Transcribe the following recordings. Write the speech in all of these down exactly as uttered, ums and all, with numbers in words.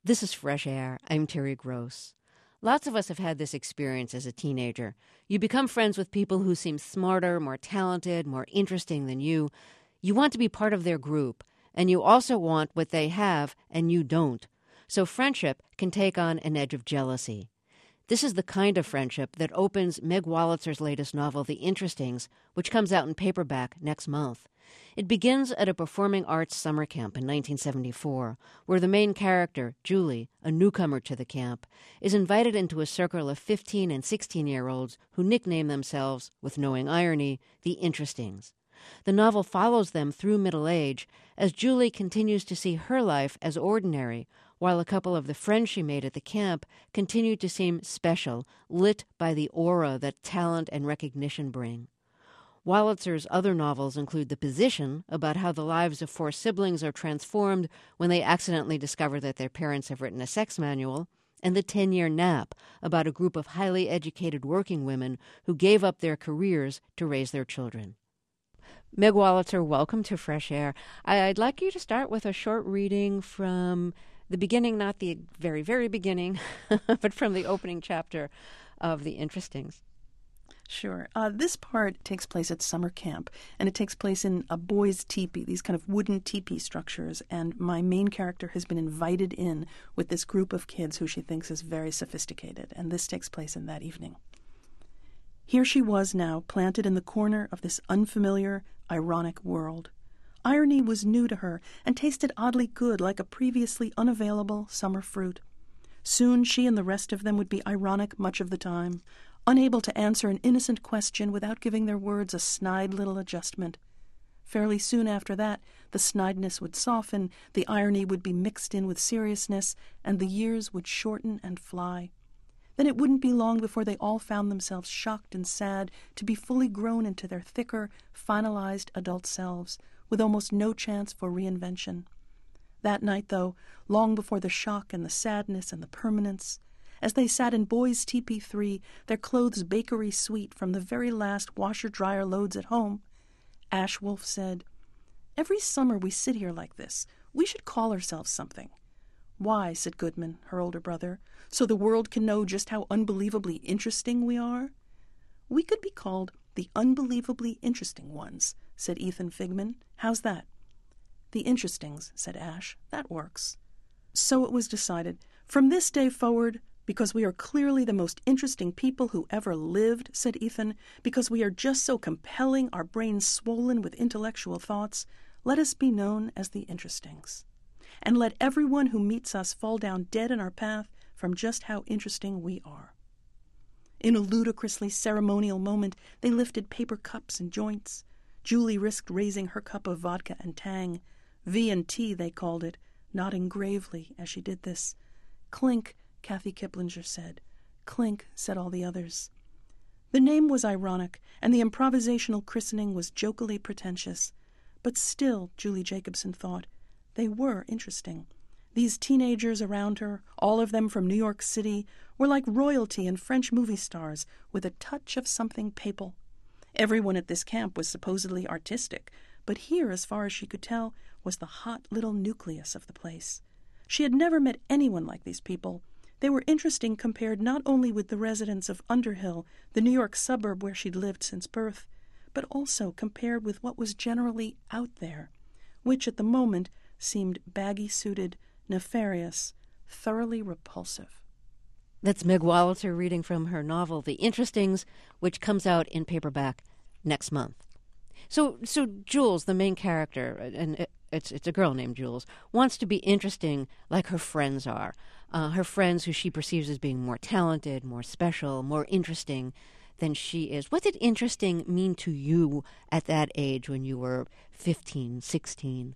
This is Fresh Air. I'm Terry Gross. Lots of us have had this experience as a teenager. You become friends with people who seem smarter, more talented, more interesting than you. You want to be part of their group, and you also want what they have and you don't. So friendship can take on an edge of jealousy. This is the kind of friendship that opens Meg Wolitzer's latest novel, The Interstings, which comes out in paperback next month. It begins at a performing arts summer camp in nineteen seventy-four, where the main character, Julie, a newcomer to the camp, is invited into a circle of fifteen and sixteen-year-olds who nickname themselves, with knowing irony, the Interstings. The novel follows them through middle age as Julie continues to see her life as ordinary, while a couple of the friends she made at the camp continue to seem special, lit by the aura that talent and recognition bring. Wolitzer's other novels include The Position, about how the lives of four siblings are transformed when they accidentally discover that their parents have written a sex manual, and The Ten-Year Nap, about a group of highly educated working women who gave up their careers to raise their children. Meg Wolitzer, welcome to Fresh Air. I'd like you to start with a short reading from the beginning, not the very, very beginning, but from the opening chapter of The Interstings. Sure. Uh, this part takes place at summer camp, and it takes place in a boys' teepee, these kind of wooden teepee structures, and my main character has been invited in with this group of kids who she thinks is very sophisticated, and this takes place in that evening. Here she was now, planted in the corner of this unfamiliar, ironic world. Irony was new to her and tasted oddly good, like a previously unavailable summer fruit. Soon she and the rest of them would be ironic much of the time, unable to answer an innocent question without giving their words a snide little adjustment. Fairly soon after that, the snideness would soften, the irony would be mixed in with seriousness, and the years would shorten and fly. Then it wouldn't be long before they all found themselves shocked and sad to be fully grown into their thicker, finalized adult selves, with almost no chance for reinvention. That night, though, long before the shock and the sadness and the permanence, as they sat in Boys' Teepee three, their clothes bakery sweet from the very last washer-dryer loads at home, Ash Wolf said, "Every summer we sit here like this. We should call ourselves something." "Why?" said Goodman, her older brother, "so the world can know just how unbelievably interesting we are?" "We could be called the Unbelievably Interesting Ones," said Ethan Figman. "How's that?" "The Interstings," said Ash. "That works." So it was decided. "From this day forward, because we are clearly the most interesting people who ever lived," said Ethan, "because we are just so compelling, our brains swollen with intellectual thoughts, let us be known as the Interstings. And let everyone who meets us fall down dead in our path from just how interesting we are." In a ludicrously ceremonial moment, they lifted paper cups and joints. Julie risked raising her cup of vodka and tang. V and T, they called it, nodding gravely as she did this. "Clink," Kathy Kiplinger said. "Clink," said all the others. The name was ironic, and the improvisational christening was jokily pretentious. But still, Julie Jacobson thought, they were interesting. These teenagers around her, all of them from New York City, were like royalty and French movie stars with a touch of something papal. Everyone at this camp was supposedly artistic, but here, as far as she could tell, was the hot little nucleus of the place. She had never met anyone like these people. They were interesting compared not only with the residents of Underhill, the New York suburb where she'd lived since birth, but also compared with what was generally out there, which at the moment seemed baggy-suited, nefarious, thoroughly repulsive. That's Meg Wolitzer reading from her novel, The Interstings, which comes out in paperback next month. So, so Jules, the main character, and it, it's it's a girl named Jules, wants to be interesting like her friends are. Uh, her friends who she perceives as being more talented, more special, more interesting than she is. What did interesting mean to you at that age when you were fifteen, sixteen?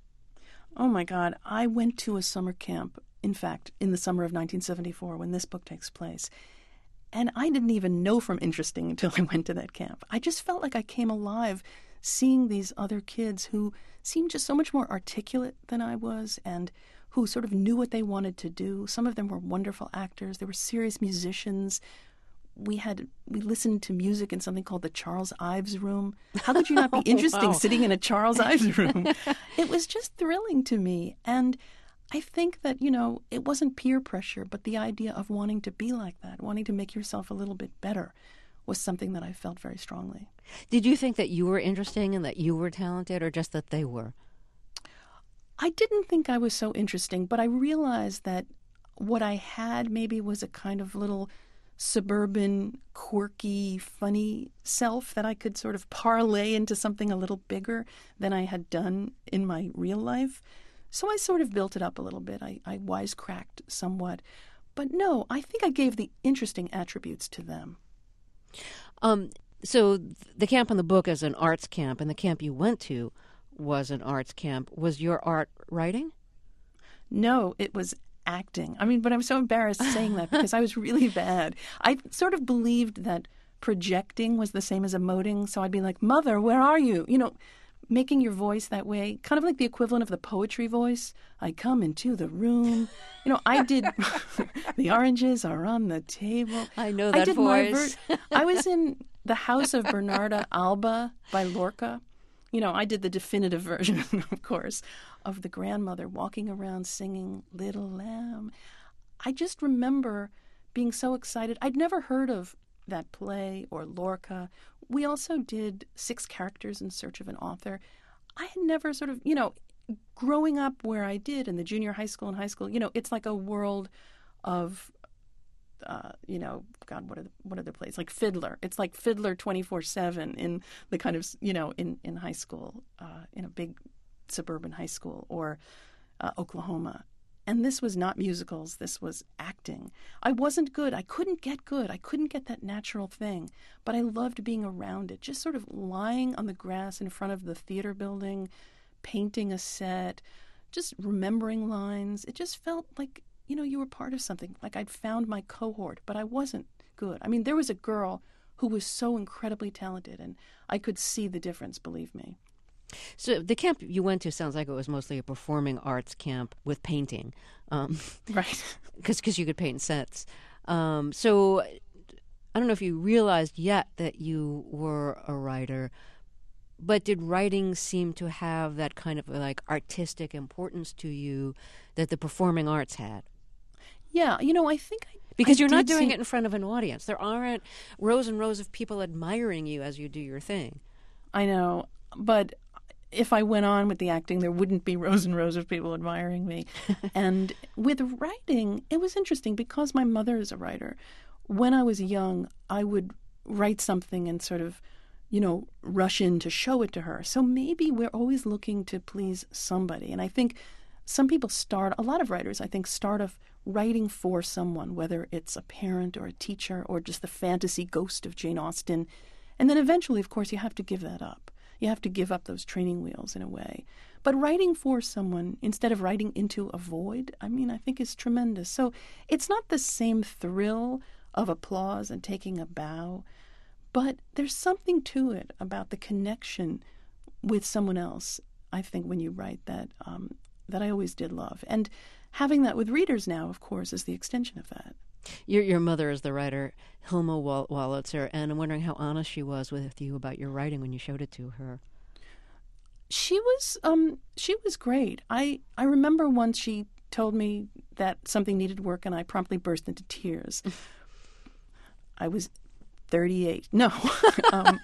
Oh, my God. I went to a summer camp, in fact, in the summer of nineteen seventy-four, when this book takes place. And I didn't even know from interesting until I went to that camp. I just felt like I came alive seeing these other kids who seemed just so much more articulate than I was and who sort of knew what they wanted to do. Some of them were wonderful actors. They were serious musicians. We had we listened to music in something called the Charles Ives Room. How could you not be interesting Wow. sitting in a Charles Ives room? It was just thrilling to me. And I think that, you know, it wasn't peer pressure, but the idea of wanting to be like that, wanting to make yourself a little bit better was something that I felt very strongly. Did you think that you were interesting and that you were talented, or just that they were? I didn't think I was so interesting, but I realized that what I had maybe was a kind of little suburban, quirky, funny self that I could sort of parlay into something a little bigger than I had done in my real life. So I sort of built it up a little bit. I, I wisecracked somewhat. But no, I think I gave the interesting attributes to them. Um, so the camp in the book is an arts camp, and the camp you went to was an arts camp. Was your art writing? No, it was acting. I mean, but I'm so embarrassed saying that because I was really bad. I sort of believed that projecting was the same as emoting. So I'd be like, Mother, where are you? You know, making your voice that way, kind of like the equivalent of the poetry voice. I come into the room. You know, I did The Oranges Are on the Table. I know that I did voice. My ver- I was in The House of Bernarda Alba by Lorca. You know, I did the definitive version, of course, of the grandmother walking around singing Little Lamb. I just remember being so excited. I'd never heard of that play or Lorca. We also did Six Characters in Search of an Author. I had never sort of, you know, growing up where I did in the junior high school and high school, you know, it's like a world of, uh, you know, God, what are the, what are the plays? Like Fiddler. It's like Fiddler twenty-four seven in the kind of, you know, in, in high school, uh, in a big suburban high school or uh, Oklahoma. And this was not musicals. This was acting. I wasn't good. I couldn't get good. I couldn't get that natural thing. But I loved being around it, just sort of lying on the grass in front of the theater building, painting a set, just remembering lines. It just felt like, you know, you were part of something, like I'd found my cohort, but I wasn't good. I mean, there was a girl who was so incredibly talented, and I could see the difference, believe me. So the camp you went to sounds like it was mostly a performing arts camp with painting. Um, right. Because you could paint sets. Um, so I don't know if you realized yet that you were a writer, but did writing seem to have that kind of like artistic importance to you that the performing arts had? Yeah, you know, I think I Because I you're not did doing see- it in front of an audience. There aren't rows and rows of people admiring you as you do your thing. I know, but if I went on with the acting, there wouldn't be rows and rows of people admiring me. And with writing, it was interesting because my mother is a writer. When I was young, I would write something and sort of, you know, rush in to show it to her. So maybe we're always looking to please somebody. And I think some people start, a lot of writers, I think, start off writing for someone, whether it's a parent or a teacher or just the fantasy ghost of Jane Austen. And then eventually, of course, you have to give that up. You have to give up those training wheels in a way. But writing for someone instead of writing into a void, I mean, I think is tremendous. So it's not the same thrill of applause and taking a bow, but there's something to it about the connection with someone else, I think, when you write that, um, that I always did love. And having that with readers now, of course, is the extension of that. Your your mother is the writer, Hilma Wal- Wolitzer, and I'm wondering how honest she was with you about your writing when you showed it to her. She was um, she was great. I, I remember once she told me that something needed work, and I promptly burst into tears. I was thirty-eight. No, um,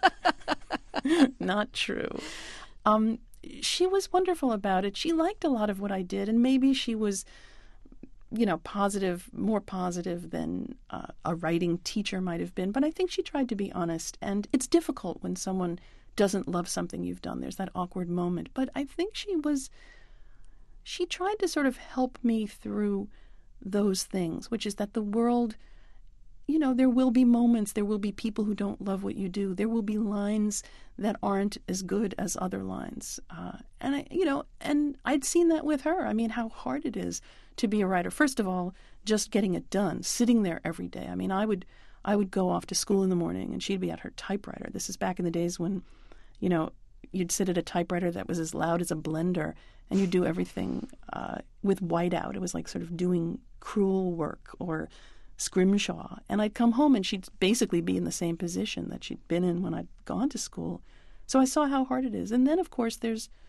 not true. Um, she was wonderful about it. She liked a lot of what I did, and maybe she was, you know, positive, more positive than uh, a writing teacher might have been. But I think she tried to be honest. And it's difficult when someone doesn't love something you've done. There's that awkward moment. But I think she was, she tried to sort of help me through those things, which is that the world, you know, there will be moments, there will be people who don't love what you do. There will be lines that aren't as good as other lines. Uh, and, I, you know, and I'd seen that with her. I mean, how hard it is to be a writer. First of all, just getting it done, sitting there every day. I mean, I would I would go off to school in the morning and she'd be at her typewriter. This is back in the days when, you know, you'd sit at a typewriter that was as loud as a blender and you'd do everything uh, with whiteout. It was like sort of doing crewel work or scrimshaw. And I'd come home and she'd basically be in the same position that she'd been in when I'd gone to school. So I saw how hard it is. And then, of course, there's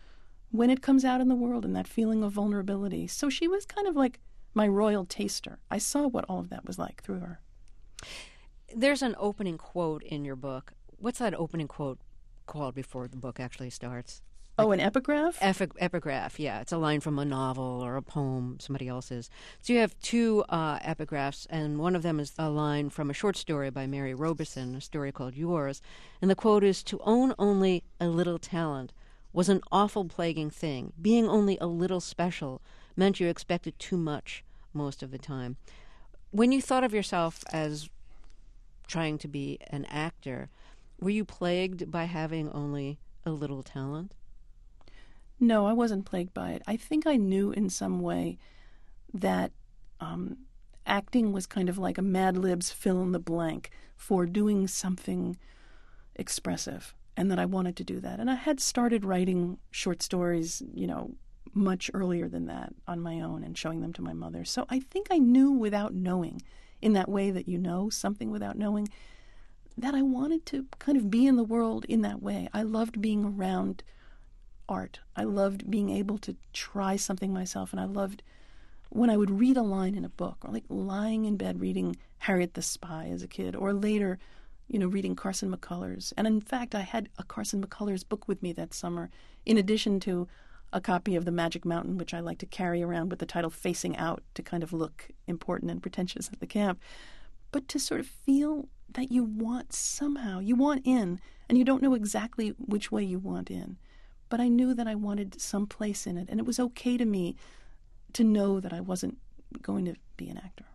when it comes out in the world and that feeling of vulnerability. So she was kind of like my royal taster. I saw what all of that was like through her. There's an opening quote in your book. What's that opening quote called before the book actually starts? Oh, an epigraph? Epi- epigraph, yeah. It's a line from a novel or a poem, somebody else's. So you have two uh, epigraphs, and one of them is a line from a short story by Mary Robeson, a story called Yours. And the quote is, "To own only a little talent was an awful plaguing thing. Being only a little special meant you expected too much most of the time." When you thought of yourself as trying to be an actor, were you plagued by having only a little talent? No, I wasn't plagued by it. I think I knew in some way that um, acting was kind of like a Mad Lib's fill in the blank for doing something expressive, and that I wanted to do that. And I had started writing short stories, you know, much earlier than that on my own and showing them to my mother. So I think I knew without knowing, in that way that you know something without knowing, that I wanted to kind of be in the world in that way. I loved being around art. I loved being able to try something myself, and I loved when I would read a line in a book, or like lying in bed reading Harriet the Spy as a kid, or later, you know, reading Carson McCullers. And in fact, I had a Carson McCullers book with me that summer, in addition to a copy of The Magic Mountain, which I like to carry around with the title Facing Out to kind of look important and pretentious at the camp. But to sort of feel that you want somehow, you want in, and you don't know exactly which way you want in. But I knew that I wanted some place in it, and it was okay to me to know that I wasn't going to be an actor.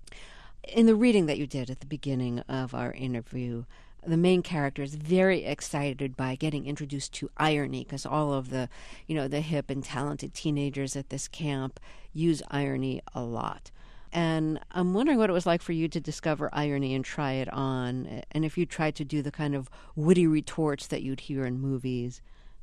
In the reading that you did at the beginning of our interview, the main character is very excited by getting introduced to irony, because all of the, you know, the hip and talented teenagers at this camp use irony a lot. And I'm wondering what it was like for you to discover irony and try it on, and if you tried to do the kind of witty retorts that you'd hear in movies.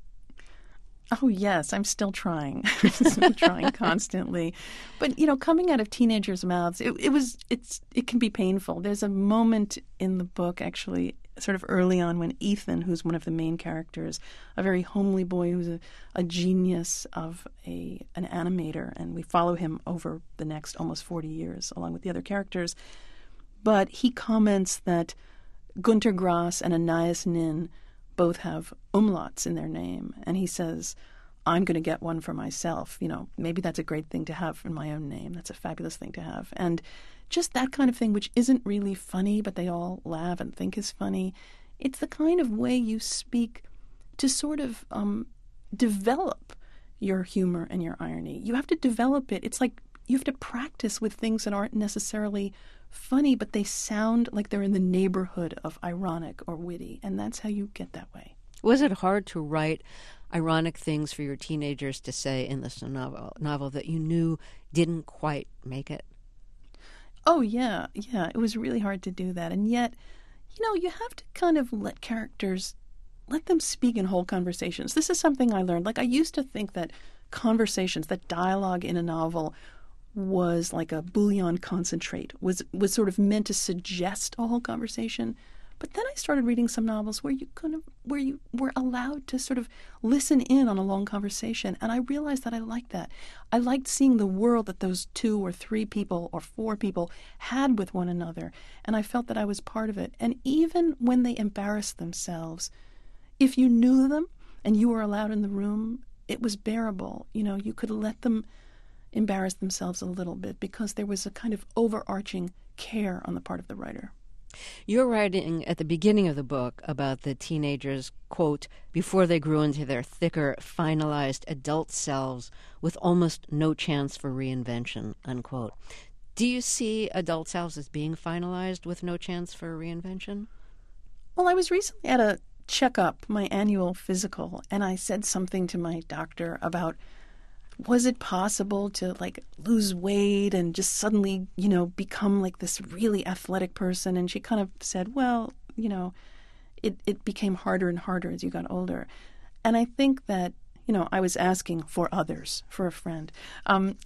Oh, yes, I'm still trying. I'm trying constantly. But, you know, coming out of teenagers' mouths, it, it was, it's, it can be painful. There's a moment in the book, actually, sort of early on, when Ethan, who's one of the main characters, a very homely boy who's a, a genius of a an animator, and we follow him over the next almost forty years, along with the other characters. But he comments that Gunter Grass and Anais Nin both have umlauts in their name. And he says, I'm going to get one for myself. You know, maybe that's a great thing to have in my own name. That's a fabulous thing to have. And just that kind of thing, which isn't really funny, but they all laugh and think is funny. It's the kind of way you speak to sort of um, develop your humor and your irony. You have to develop it. It's like you have to practice with things that aren't necessarily funny, but they sound like they're in the neighborhood of ironic or witty, and that's how you get that way. Was it hard to write ironic things for your teenagers to say in this novel, novel that you knew didn't quite make it? Oh, yeah, yeah. It was really hard to do that. And yet, you know, you have to kind of let characters, let them speak in whole conversations. This is something I learned. Like, I used to think that conversations, that dialogue in a novel was like a bouillon concentrate, was was sort of meant to suggest a whole conversation. But then I started reading some novels where you kind of where you were allowed to sort of listen in on a long conversation, and I realized that I liked that. I liked seeing the world that those two or three people or four people had with one another, and I felt that I was part of it. And even when they embarrassed themselves, if you knew them and you were allowed in the room, it was bearable. You know, you could let them embarrass themselves a little bit because there was a kind of overarching care on the part of the writer. You're writing at the beginning of the book about the teenagers, quote, before they grew into their thicker, finalized adult selves with almost no chance for reinvention, unquote. Do you see adult selves as being finalized with no chance for reinvention? Well, I was recently at a checkup, my annual physical, and I said something to my doctor about, was it possible to like lose weight and just suddenly, you know, become like this really athletic person? And she kind of said, well, you know, it, it became harder and harder as you got older. And I think that, you know, I was asking for others, for a friend. Um,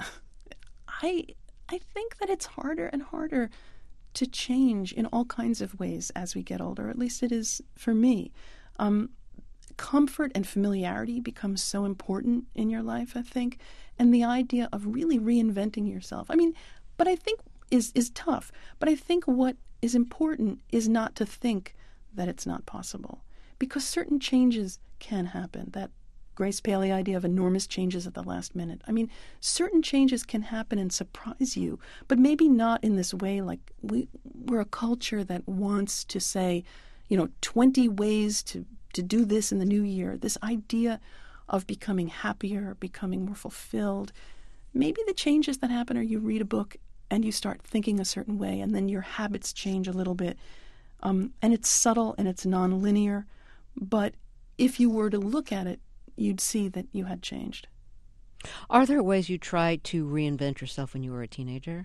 I I think that it's harder and harder to change in all kinds of ways as we get older. At least it is for me. Um, comfort and familiarity becomes so important in your life, I think, and the idea of really reinventing yourself. I mean, but I think is is tough. But I think what is important is not to think that it's not possible, because certain changes can happen. That Grace Paley idea of enormous changes at the last minute. I mean, certain changes can happen and surprise you, but maybe not in this way. Like we, we're a culture that wants to say, you know, twenty ways to, to do this in the new year. This idea of becoming happier, becoming more fulfilled. Maybe the changes that happen are you read a book and you start thinking a certain way, and then your habits change a little bit. Um, and it's subtle and it's nonlinear, but if you were to look at it, you'd see that you had changed. Are there ways you tried to reinvent yourself when you were a teenager?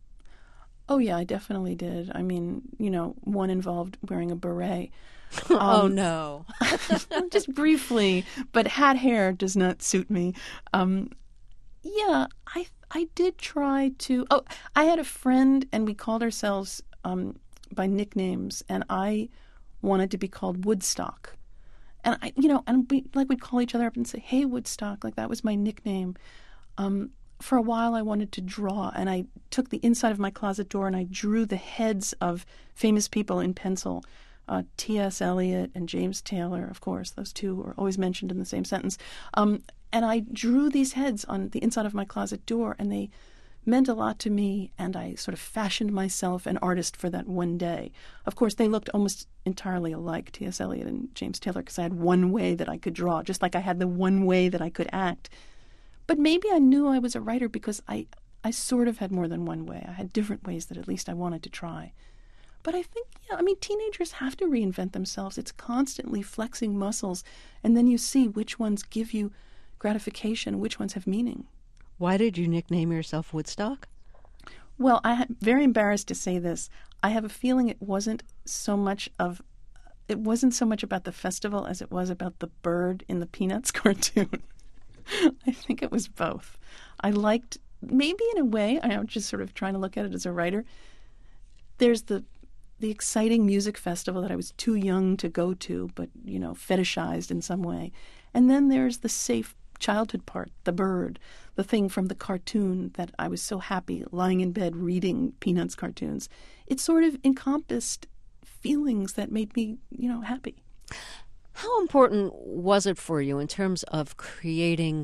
Oh, yeah, I definitely did. I mean, you know, one involved wearing a beret. Um, oh, no. Just briefly, but hat hair does not suit me. Um, yeah, I I did try to... Oh, I had a friend, and we called ourselves um, by nicknames, and I wanted to be called Woodstock. And I, you know, and we like we'd call each other up and say, "Hey, Woodstock," like that was my nickname. Um, for a while, I wanted to draw, and I took the inside of my closet door and I drew the heads of famous people in pencil. Uh, T S Eliot and James Taylor, of course, those two are always mentioned in the same sentence. Um, and I drew these heads on the inside of my closet door, and they meant a lot to me, and I sort of fashioned myself an artist for that one day. Of course, they looked almost entirely alike, T S Eliot and James Taylor, because I had one way that I could draw, just like I had the one way that I could act. But maybe I knew I was a writer because I, I sort of had more than one way. I had different ways that at least I wanted to try. But I think, yeah, I mean, teenagers have to reinvent themselves. It's constantly flexing muscles, and then you see which ones give you gratification, which ones have meaning. Why did you nickname yourself Woodstock? Well, I'm very embarrassed to say this. I have a feeling it wasn't so much of, it wasn't so much about the festival as it was about the bird in the Peanuts cartoon. I think it was both. I liked, maybe in a way, I'm just sort of trying to look at it as a writer. There's the the exciting music festival that I was too young to go to, but, you know, fetishized in some way. And then there's the safe childhood part, the bird, the thing from the cartoon that I was so happy lying in bed reading Peanuts cartoons. It sort of encompassed feelings that made me, you know, happy. How important was it for you in terms of creating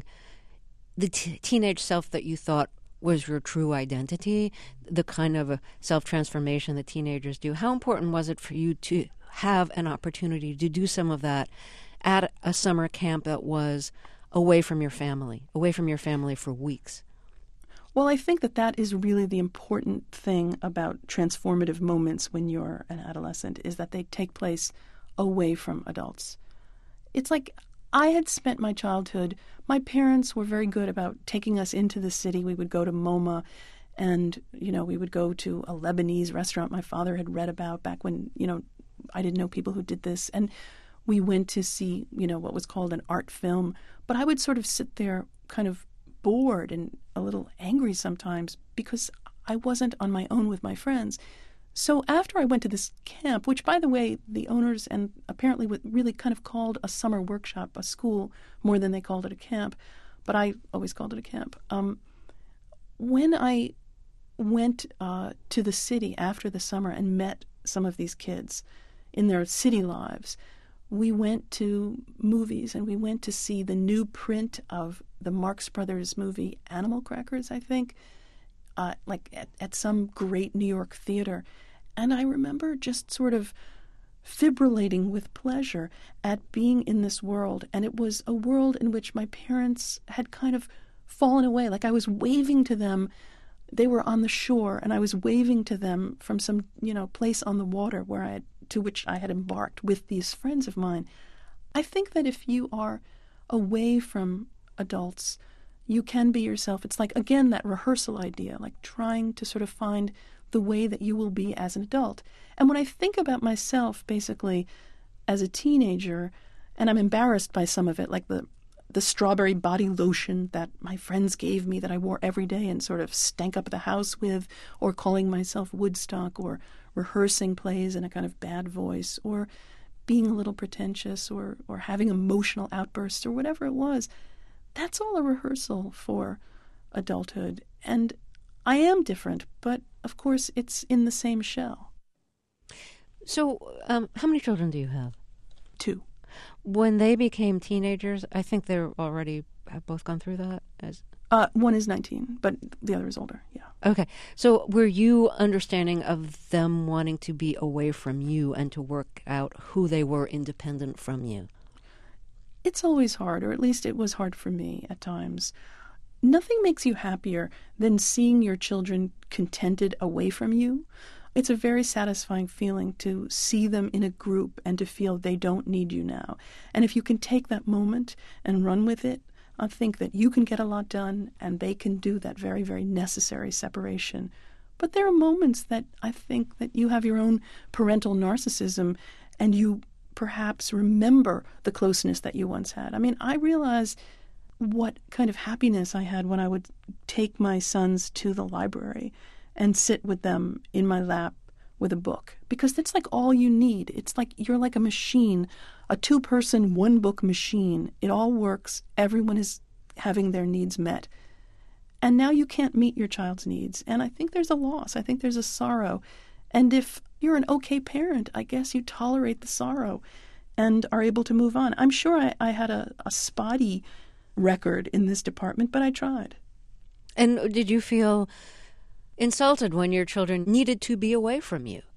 the t- teenage self that you thought was your true identity, the kind of a self-transformation that teenagers do? How important was it for you to have an opportunity to do some of that at a summer camp that was away from your family, away from your family for weeks? Well, I think that that is really the important thing about transformative moments when you're an adolescent, is that they take place away from adults. It's like I had spent my childhood, my parents were very good about taking us into the city. We would go to MoMA, and, you know, we would go to a Lebanese restaurant my father had read about back when, you know, I didn't know people who did this. And we went to see, you know, what was called an art film. But I would sort of sit there kind of bored and a little angry sometimes because I wasn't on my own with my friends. So after I went to this camp, which, by the way, the owners and apparently really kind of called a summer workshop, a school, more than they called it a camp, but I always called it a camp. Um, when I went uh, to the city after the summer and met some of these kids in their city lives, we went to movies, and we went to see the new print of the Marx Brothers movie Animal Crackers, I think, uh, like at, at some great New York theater. And I remember just sort of fibrillating with pleasure at being in this world. And it was a world in which my parents had kind of fallen away. Like I was waving to them. They were on the shore, and I was waving to them from some, you know, place on the water where I had, to which I had embarked with these friends of mine. I think that if you are away from adults, you can be yourself. It's like, again, that rehearsal idea, like trying to sort of find the way that you will be as an adult. And when I think about myself, basically, as a teenager, and I'm embarrassed by some of it, like the the strawberry body lotion that my friends gave me that I wore every day and sort of stank up the house with, or calling myself Woodstock, or rehearsing plays in a kind of bad voice, or being a little pretentious or, or having emotional outbursts or whatever it was, that's all a rehearsal for adulthood. And I am different, but of course it's in the same shell. So um, how many children do you have? Two. When they became teenagers, I think they're already have both gone through that? As Uh, one is nineteen, but the other is older, yeah. Okay. So were you understanding of them wanting to be away from you and to work out who they were independent from you? It's always hard, or at least it was hard for me at times. Nothing makes you happier than seeing your children contented away from you. It's a very satisfying feeling to see them in a group and to feel they don't need you now. And if you can take that moment and run with it, I think that you can get a lot done and they can do that very, very necessary separation. But there are moments that I think that you have your own parental narcissism and you perhaps remember the closeness that you once had. I mean, I realize what kind of happiness I had when I would take my sons to the library and sit with them in my lap with a book, because that's like all you need. It's like you're like a machine, a two-person, one-book machine. It all works. Everyone is having their needs met. And now you can't meet your child's needs. And I think there's a loss. I think there's a sorrow. And if you're an okay parent, I guess you tolerate the sorrow and are able to move on. I'm sure I, I had a, a spotty record in this department, but I tried. And did you feel insulted when your children needed to be away from you?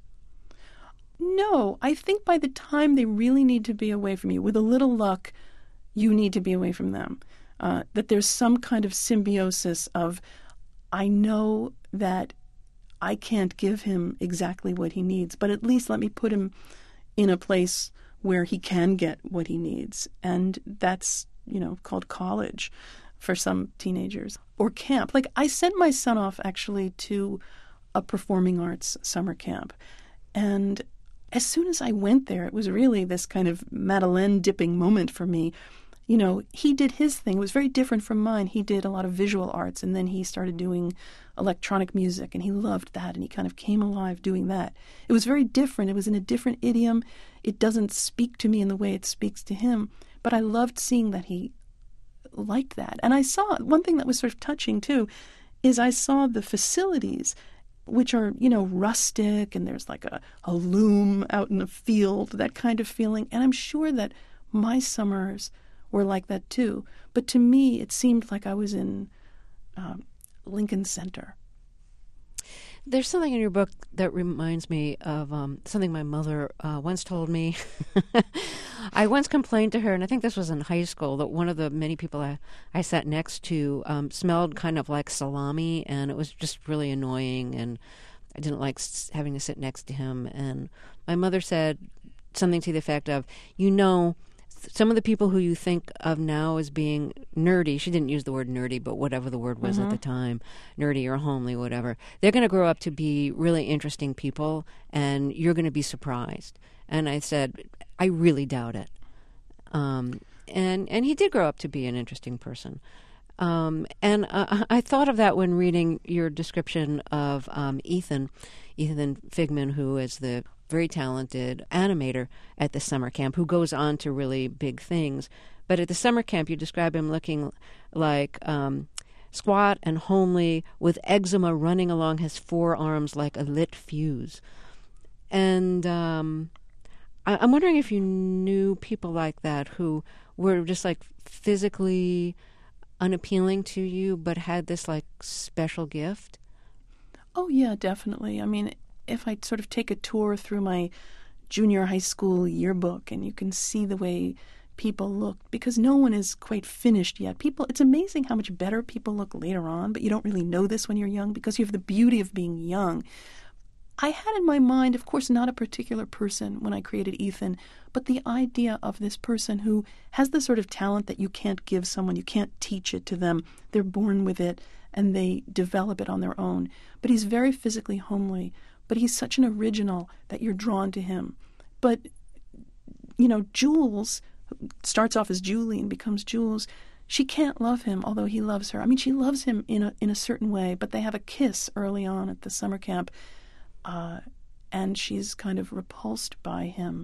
No, I think by the time they really need to be away from you, with a little luck, you need to be away from them. Uh, that there's some kind of symbiosis of, I know that I can't give him exactly what he needs, but at least let me put him in a place where he can get what he needs. And that's, you know, called college for some teenagers, or camp. Like, I sent my son off actually to a performing arts summer camp. And as soon as I went there, it was really this kind of Madeleine dipping moment for me. You know, he did his thing. It was very different from mine. He did a lot of visual arts, and then he started doing electronic music, and he loved that, and he kind of came alive doing that. It was very different. It was in a different idiom. It doesn't speak to me in the way it speaks to him, but I loved seeing that he liked that. And I saw, one thing that was sort of touching, too, is I saw the facilities, which are, you know, rustic, and there's like a, a loom out in the field, that kind of feeling. And I'm sure that my summers were like that too. But to me, it seemed like I was in um, Lincoln Center. There's something in your book that reminds me of um, something my mother uh, once told me. I once complained to her, and I think this was in high school, that one of the many people I, I sat next to um, smelled kind of like salami, and it was just really annoying, and I didn't like s- having to sit next to him. And my mother said something to the effect of, you know, some of the people who you think of now as being nerdy, she didn't use the word nerdy, but whatever the word was mm-hmm. at the time, nerdy or homely, whatever, they're going to grow up to be really interesting people, and you're going to be surprised. And I said, I really doubt it. Um, and, and he did grow up to be an interesting person. Um, and uh, I thought of that when reading your description of um, Ethan, Ethan Figman, who is the very talented animator at the summer camp, who goes on to really big things. But at the summer camp, you describe him looking like um, squat and homely, with eczema running along his forearms like a lit fuse. And um, I- I'm wondering if you knew people like that who were just like physically unappealing to you, but had this like special gift. Oh, yeah, definitely. I mean, if I sort of take a tour through my junior high school yearbook, and you can see the way people look, because no one is quite finished yet. People, it's amazing how much better people look later on, but you don't really know this when you're young because you have the beauty of being young. I had in my mind, of course, not a particular person when I created Ethan, but the idea of this person who has the sort of talent that you can't give someone, you can't teach it to them. They're born with it, and they develop it on their own. But he's very physically homely, but he's such an original that you're drawn to him. But, you know, Jules starts off as Julie and becomes Jules. She can't love him, although he loves her. I mean, she loves him in a in a certain way, but they have a kiss early on at the summer camp, uh, and she's kind of repulsed by him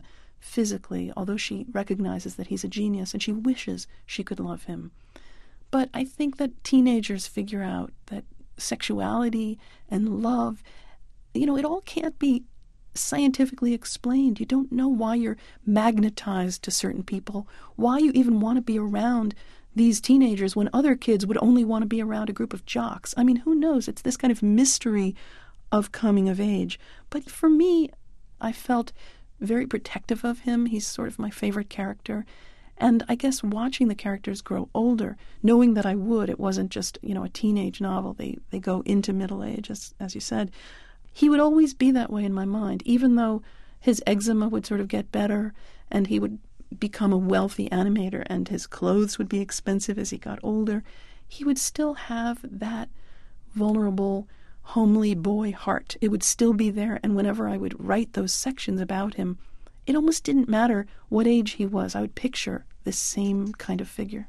physically, although she recognizes that he's a genius and she wishes she could love him. But I think that teenagers figure out that sexuality and love, you know, it all can't be scientifically explained. You don't know why you're magnetized to certain people, why you even want to be around these teenagers when other kids would only want to be around a group of jocks. I mean, who knows? It's this kind of mystery of coming of age. But for me, I felt very protective of him. He's sort of my favorite character. And I guess watching the characters grow older, knowing that I would, it wasn't just, you know, a teenage novel. They they go into middle age, as, as you said. He would always be that way in my mind, even though his eczema would sort of get better and he would become a wealthy animator and his clothes would be expensive as he got older. He would still have that vulnerable, homely boy heart. It would still be there. And whenever I would write those sections about him, it almost didn't matter what age he was. I would picture this same kind of figure.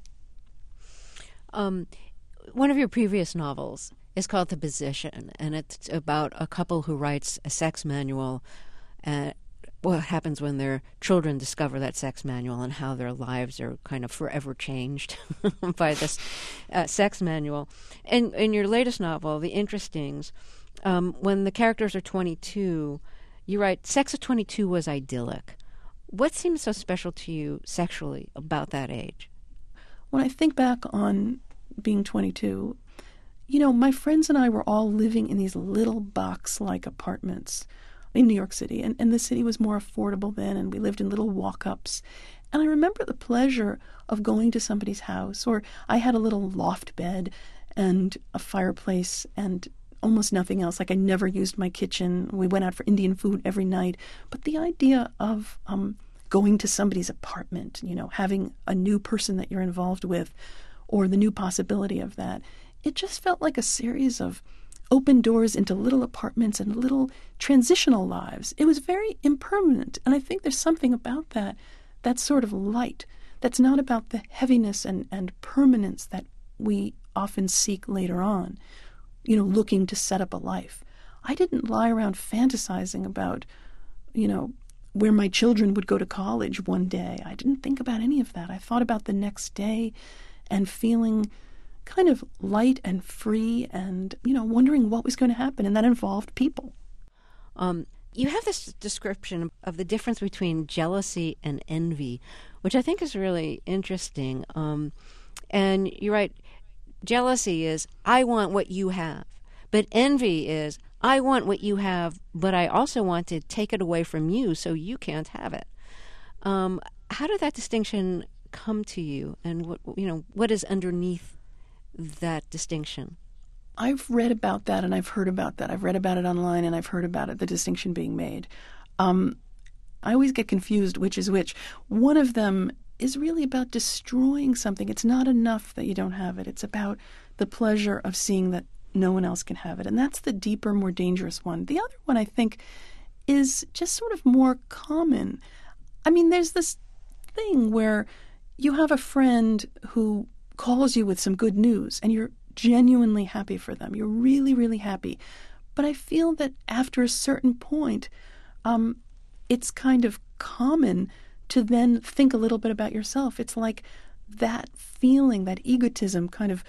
Um, one of your previous novels is called The Position, and it's about a couple who writes a sex manual and what happens when their children discover that sex manual and how their lives are kind of forever changed by this uh, sex manual. And in your latest novel, The Interestings, um, when the characters are twenty-two, you write, sex at twenty-two was idyllic. What seems so special to you sexually about that age? When I think back on being twenty-two, you know, my friends and I were all living in these little box-like apartments in New York City, and, and the city was more affordable then, and we lived in little walk-ups. And I remember the pleasure of going to somebody's house, or I had a little loft bed and a fireplace and almost nothing else. Like, I never used my kitchen. We went out for Indian food every night. But the idea of um, going to somebody's apartment, you know, having a new person that you're involved with, or the new possibility of that, it just felt like a series of open doors into little apartments and little transitional lives. It was very impermanent. And I think there's something about that that's sort of light, that's not about the heaviness and, and permanence that we often seek later on, you know, looking to set up a life. I didn't lie around fantasizing about, you know, where my children would go to college one day. I didn't think about any of that. I thought about the next day and feeling kind of light and free and, you know, wondering what was going to happen. And that involved people. Um, you have this description of the difference between jealousy and envy, which I think is really interesting. Um, and you write, jealousy is, I want what you have. But envy is, I want what you have, but I also want to take it away from you so you can't have it. Um, how did that distinction come to you? And what, you know, what is underneath that distinction? I've read about that and I've heard about that. I've read about it online and I've heard about it, the distinction being made. Um, I always get confused which is which. One of them is really about destroying something. It's not enough that you don't have it. It's about the pleasure of seeing that no one else can have it. And that's the deeper, more dangerous one. The other one, I think, is just sort of more common. I mean, there's this thing where you have a friend who calls you with some good news and you're genuinely happy for them. You're really, really happy. But I feel that after a certain point, um, it's kind of common to then think a little bit about yourself. It's like that feeling, that egotism kind of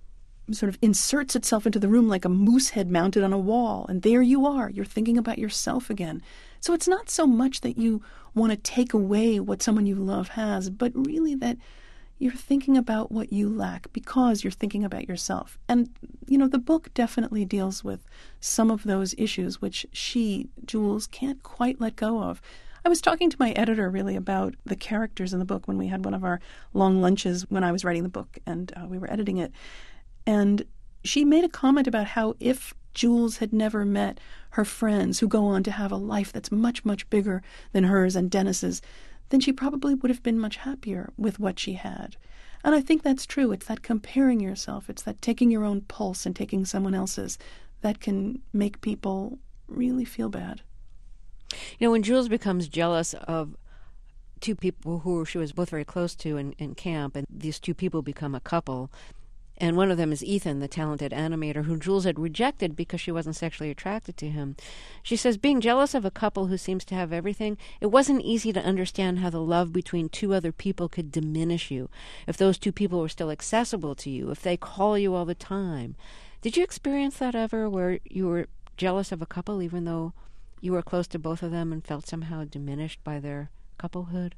sort of inserts itself into the room like a moose head mounted on a wall. And there you are. You're thinking about yourself again. So it's not so much that you want to take away what someone you love has, but really that you're thinking about what you lack because you're thinking about yourself. And, you know, the book definitely deals with some of those issues, which she, Jules, can't quite let go of. I was talking to my editor really about the characters in the book when we had one of our long lunches when I was writing the book and uh, we were editing it. And she made a comment about how if Jules had never met her friends who go on to have a life that's much, much bigger than hers and Dennis's, then she probably would have been much happier with what she had. And I think that's true. It's that comparing yourself. It's that taking your own pulse and taking someone else's that can make people really feel bad. You know, when Jules becomes jealous of two people who she was both very close to in, in camp, and these two people become a couple, And one of them is Ethan, the talented animator who Jules had rejected because she wasn't sexually attracted to him. She says, being jealous of a couple who seems to have everything, it wasn't easy to understand how the love between two other people could diminish you, if those two people were still accessible to you, if they call you all the time. Did you experience that ever, where you were jealous of a couple even though you were close to both of them and felt somehow diminished by their couplehood?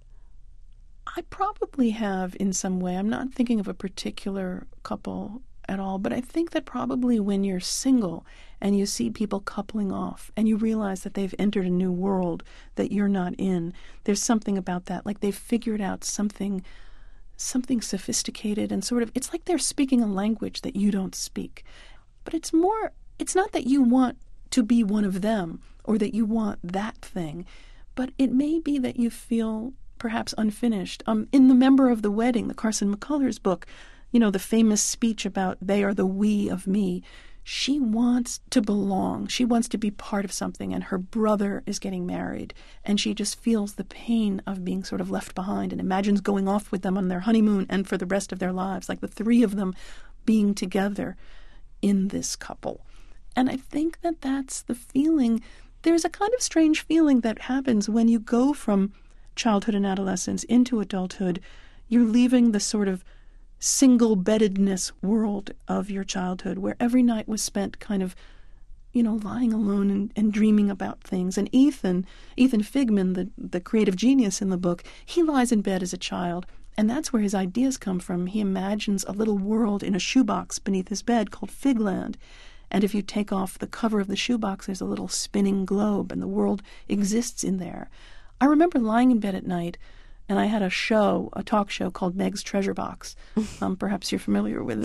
I probably have in some way. I'm not thinking of a particular couple at all, but I think that probably when you're single and you see people coupling off and you realize that they've entered a new world that you're not in, there's something about that. Like they've figured out something, something sophisticated and sort of, it's like they're speaking a language that you don't speak. But it's more, it's not that you want to be one of them or that you want that thing, but it may be that you feel perhaps unfinished. Um, in The Member of the Wedding, the Carson McCullers book, you know, the famous speech about they are the we of me, she wants to belong. She wants to be part of something, and her brother is getting married, and she just feels the pain of being sort of left behind and imagines going off with them on their honeymoon and for the rest of their lives, like the three of them being together in this couple. And I think that that's the feeling. There's a kind of strange feeling that happens when you go from childhood and adolescence into adulthood. You're leaving the sort of single-beddedness world of your childhood where every night was spent kind of, you know, lying alone and, and dreaming about things. And Ethan, Ethan Figman, the, the creative genius in the book, he lies in bed as a child, and that's where his ideas come from. He imagines a little world in a shoebox beneath his bed called Figland. And if you take off the cover of the shoebox, there's a little spinning globe, and the world exists in there. I remember lying in bed at night, and I had a show, a talk show called Meg's Treasure Box. Um, perhaps you're familiar with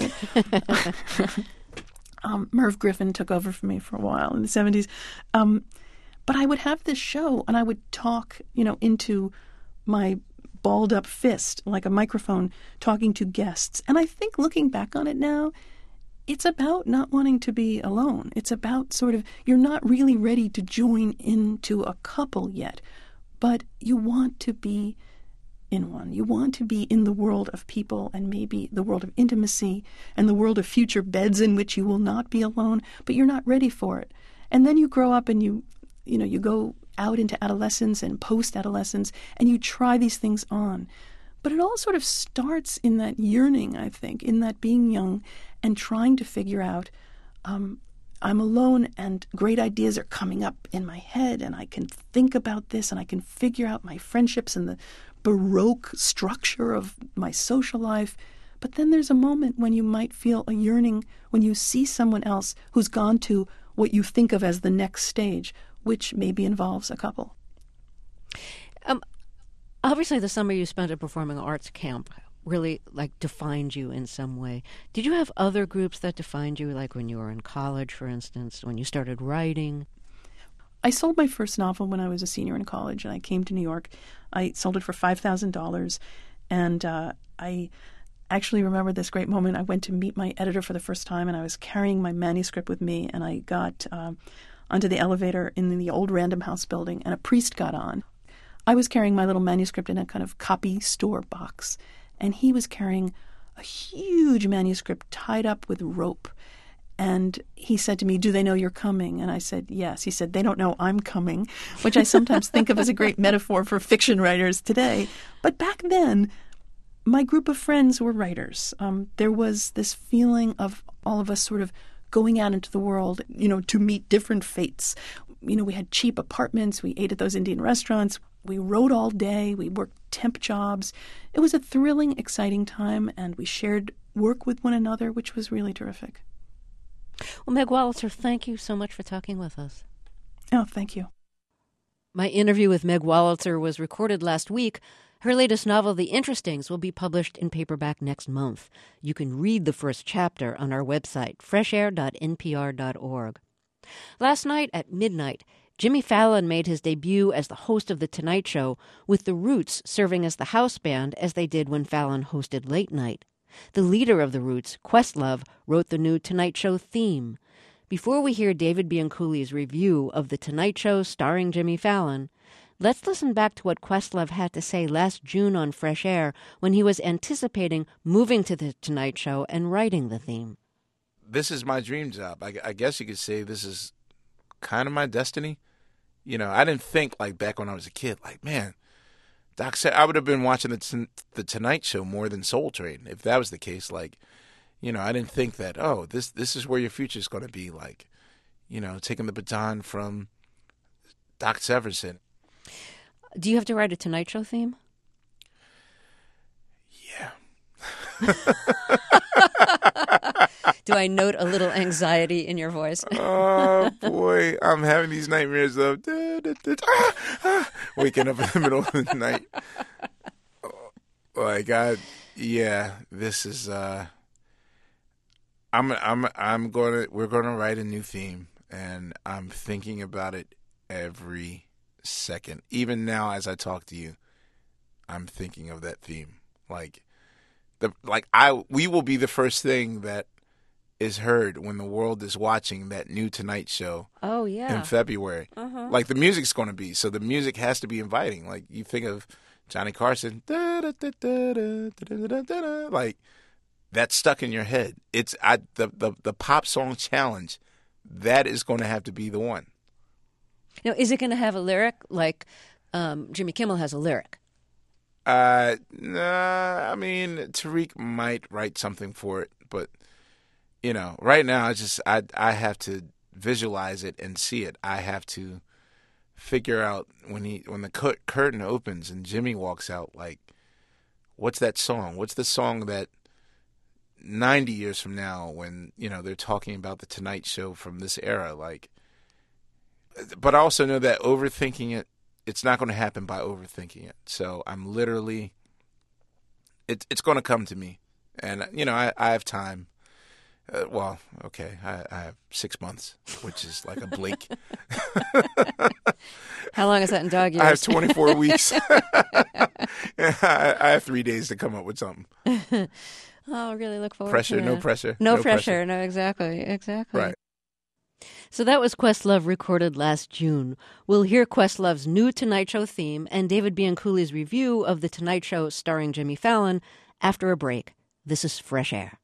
it. um, Merv Griffin took over for me for a while in the seventies. Um, but I would have this show, and I would talk, you know, into my balled-up fist, like a microphone, talking to guests. And I think looking back on it now, it's about not wanting to be alone. It's about sort of, you're not really ready to join into a couple yet, but you want to be in one. You want to be in the world of people and maybe the world of intimacy and the world of future beds in which you will not be alone, but you're not ready for it. And then you grow up and you, you know, you go out into adolescence and post-adolescence and you try these things on. But it all sort of starts in that yearning, I think, in that being young and trying to figure out, um, I'm alone and great ideas are coming up in my head and I can think about this and I can figure out my friendships and the Baroque structure of my social life. But then there's a moment when you might feel a yearning when you see someone else who's gone to what you think of as the next stage, which maybe involves a couple. Um, obviously, the summer you spent at Performing Arts Camp really, like, defined you in some way. Did you have other groups that defined you, like when you were in college, for instance, when you started writing? I sold my first novel when I was a senior in college, and I came to New York. I sold it for five thousand dollars, and uh, I actually remember this great moment. I went to meet my editor for the first time, and I was carrying my manuscript with me, and I got uh, onto the elevator in the old Random House building, and a priest got on. I was carrying my little manuscript in a kind of copy store box, and he was carrying a huge manuscript tied up with rope. And he said to me, "Do they know you're coming?" And I said, "Yes." He said, "They don't know I'm coming," which I sometimes think of as a great metaphor for fiction writers today. But back then, my group of friends were writers. Um, there was this feeling of all of us sort of going out into the world, you know, to meet different fates. You know, we had cheap apartments. We ate at those Indian restaurants. We wrote all day. We worked temp jobs. It was a thrilling, exciting time, and we shared work with one another, which was really terrific. Well, Meg Wolitzer, thank you so much for talking with us. Oh, thank you. My interview with Meg Wolitzer was recorded last week. Her latest novel, The Interestings, will be published in paperback next month. You can read the first chapter on our website, fresh air dot n p r dot org. Last night at midnight, Jimmy Fallon made his debut as the host of The Tonight Show, with The Roots serving as the house band as they did when Fallon hosted Late Night. The leader of The Roots, Questlove, wrote the new Tonight Show theme. Before we hear David Bianculli's review of The Tonight Show starring Jimmy Fallon, Let's listen back to what Questlove had to say last June on Fresh Air when he was anticipating moving to The Tonight Show and writing the theme. This is my dream job. I, I guess you could say this is kind of my destiny. You know, I didn't think, like, back when I was a kid, like, man, Doc said I would have been watching the, the Tonight Show more than Soul Train if that was the case. Like, you know, I didn't think that, oh, this this is where your future is going to be, like, you know, taking the baton from Doc Severinsen. Do you have to write a Tonight Show theme? Yeah. Do I note a little anxiety in your voice? Oh, boy. I'm having these nightmares of da, da, da, ah, ah, waking up in the middle of the night. Like, I, yeah, this is, uh, I'm, I'm, I'm going to, we're going to write a new theme, and I'm thinking about it every second. Even now, as I talk to you, I'm thinking of that theme. Like, the, like I, we will be the first thing that is heard when the world is watching that new Tonight Show. Oh, yeah. In February. Uh-huh. Like, the music's going to be, so the music has to be inviting. Like, you think of Johnny Carson, da, da, da, da, da, da, da, da, da, like, that's stuck in your head. It's I, the, the, the pop song challenge, that is going to have to be the one. Now, is it going to have a lyric like um, Jimmy Kimmel has a lyric? Uh, nah, I mean, Tariq might write something for it, but, you know, right now, I just, I, I have to visualize it and see it. I have to figure out when he, when the cur- curtain opens and Jimmy walks out, like, what's that song? What's the song that ninety years from now when, you know, they're talking about the Tonight Show from this era, like, but I also know that overthinking it, it's not going to happen by overthinking it. So I'm literally, it, it's going to come to me. And, you know, I, I have time. Uh, well, okay, I, I have six months, which is like a blink. How long is that in dog years? I have twenty-four weeks. I, I have three days to come up with something. Oh, I really look forward pressure, to that. No pressure. No, no pressure. pressure. No, exactly. Exactly. Right. So that was Questlove recorded last June. We'll hear Questlove's new Tonight Show theme and David Bianculli's review of The Tonight Show starring Jimmy Fallon after a break. This is Fresh Air.